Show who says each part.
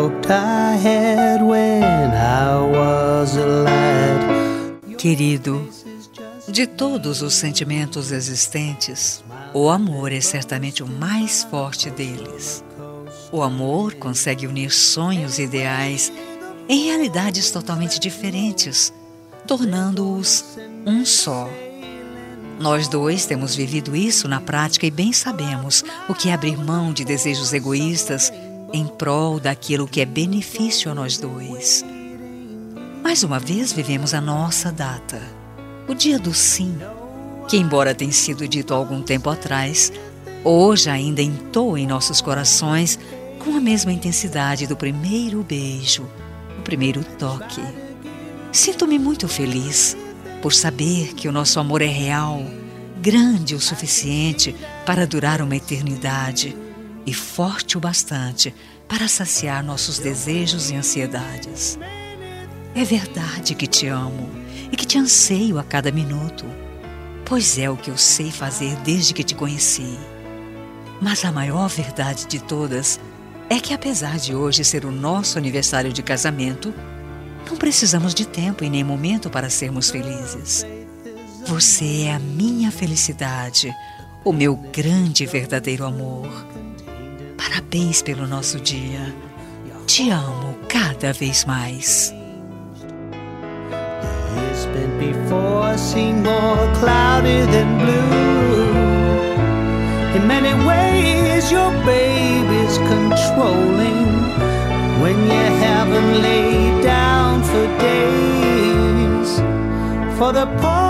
Speaker 1: hoped I had when I was a lad.
Speaker 2: Querido, de todos os sentimentos existentes, o amor é certamente o mais forte deles. O amor consegue unir sonhos e ideais em realidades totalmente diferentes, tornando-os um só. Nós dois temos vivido isso na prática e bem sabemos o que é abrir mão de desejos egoístas em prol daquilo que é benefício a nós dois. Mais uma vez vivemos a nossa data, o dia do sim, que embora tenha sido dito há algum tempo atrás, hoje ainda entoa em nossos corações com a mesma intensidade do primeiro beijo, o primeiro toque. Sinto-me muito feliz por saber que o nosso amor é real, grande o suficiente para durar uma eternidade e forte o bastante para saciar nossos desejos e ansiedades. É verdade que te amo e que te anseio a cada minuto, pois é o que eu sei fazer desde que te conheci. Mas a maior verdade de todas é que, apesar de hoje ser o nosso aniversário de casamento, não precisamos de tempo e nem momento para sermos felizes. Você é a minha felicidade, o meu grande e verdadeiro amor. Parabéns pelo nosso dia. Te amo cada vez mais.
Speaker 1: Years spent before seem more cloudy than blue. In many ways your baby's controlling when you haven't laid down for days. For the poor